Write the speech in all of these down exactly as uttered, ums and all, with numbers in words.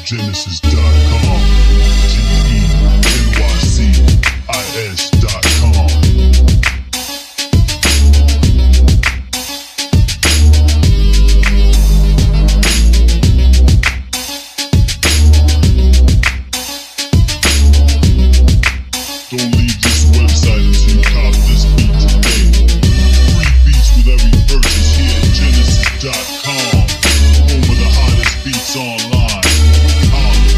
Genesis dot com. G E N Y C I S dot com. Don't leave this website until you cop this beat today. Free beats with every purchase here at Genesis dot com. Home of the hottest beats online. Holla.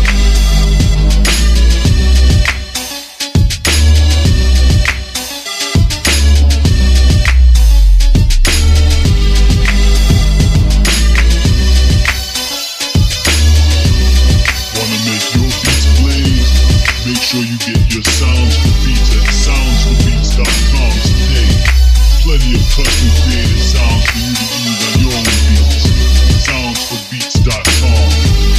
Wanna make your beats blaze? Make sure you get your sounds for beats at sounds for beats dot com today. Plenty of custom created sounds for you to use on your own beats. sounds for beats dot com.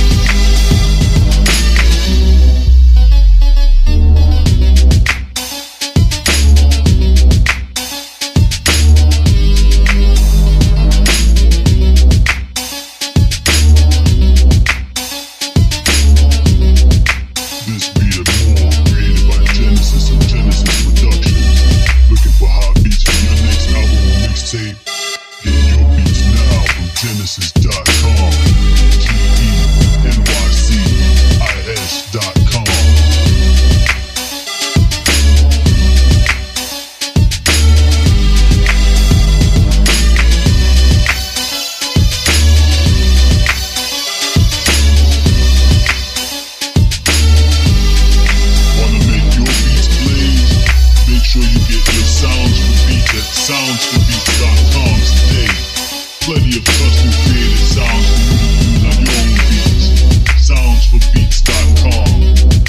This beat and more created by Genesis and Genesis Productions. Looking for hot beats for your next album or mixtape? Get your beats now from Genesis dot com. G E N Y C I S dot com. Wanna make your beats blaze? Make sure you get your sounds for beats at sounds for beats dot com today. Plenty of custom created sounds for you to use on your own beats. sounds for beats dot com.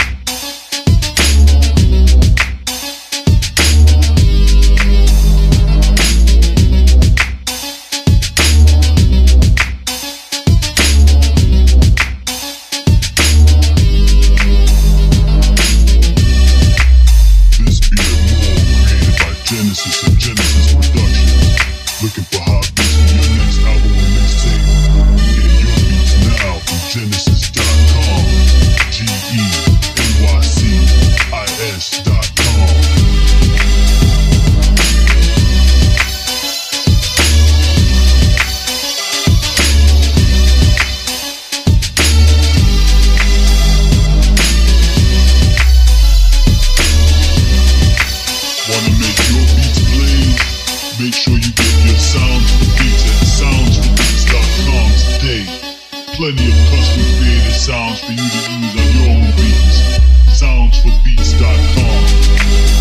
This beat and more created by Genesis and Genesis Productions. Looking for hot beats for your next album or mixtape? Get your beats now from Genesis dot com. G E N Y C I S dot com. Wanna make your beats blaze? Make sure you get your sounds for beats at sounds for beats dot com today. Plenty of custom created sounds for you to use on your own beats. sounds for beats dot com.